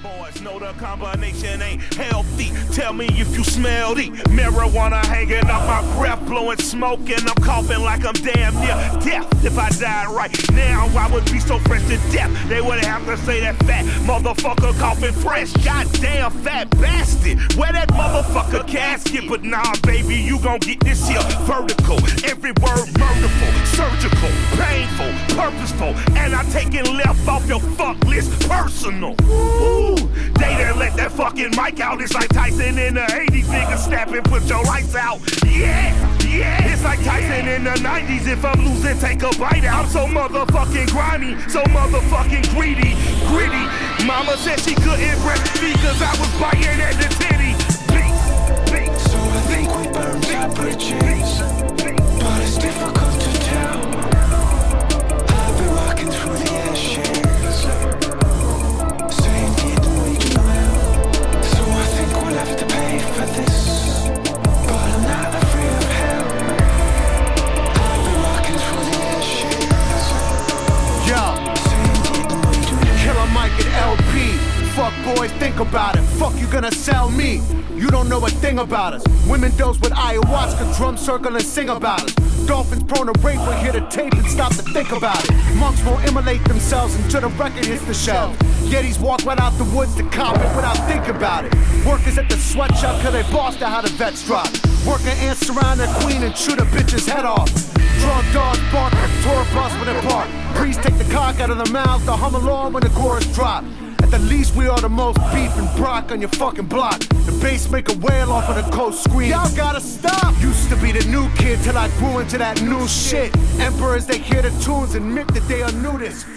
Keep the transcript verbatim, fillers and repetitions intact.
boys know the combination ain't healthy. Tell me if you smell the marijuana hanging off my breath, blowing smoke, and I'm coughing like I'm damn near death. If I died right now, I would be so fresh to death. They would have to say that fat motherfucker coughing fresh. Goddamn fat bastard, where that motherfucker casket? But nah, baby, you gon' get this here vertical. Every word murderful, surgical, painful, purposeful, and I taking left off your fuck list personal. Ooh, they done let that fucking mic out. It's like Tyson in the eighties, nigga snap and put your lights out. Yeah, yeah, it's like Tyson in the nineties. If I'm losing, take a bite out. I'm so motherfucking grimy, so motherfucking greedy, gritty. Mama said she couldn't breastfeed cause I was biting at the titty. Beat, beat. So I think we burned two bridges, but it's difficult to tell. I've been walking through the ashes, saying didn't we do well? So I think we'll have to pay for this, but I'm not afraid of hell. I've been walking through the ashes. Yo, Killer Mike and L P. Fuck boys, think about it. Fuck you gonna sell me. You don't know a thing about us. Women dose with ayahuasca, drum circle and sing about us. Dolphins prone to rape will hear the tape and stop to think about it. Monks won't immolate themselves until the record hits the shelf. Yetis walk right out the woods to cop it without thinking about it. Workers at the sweatshop cause they bossed out how the vets drop. Working ants surround their queen and chew the bitch's head off. Drunk dogs bark at the tour bus when they park. Priests take the cock out of their mouths to hum along when the chorus drop. At the least we are the most beef and Brock on your fucking block. The bass make a wail off of the coast scream. Y'all gotta stop! Used to be the new kid till I grew into that new shit. Emperors, they hear the tunes and admit that they are nudist.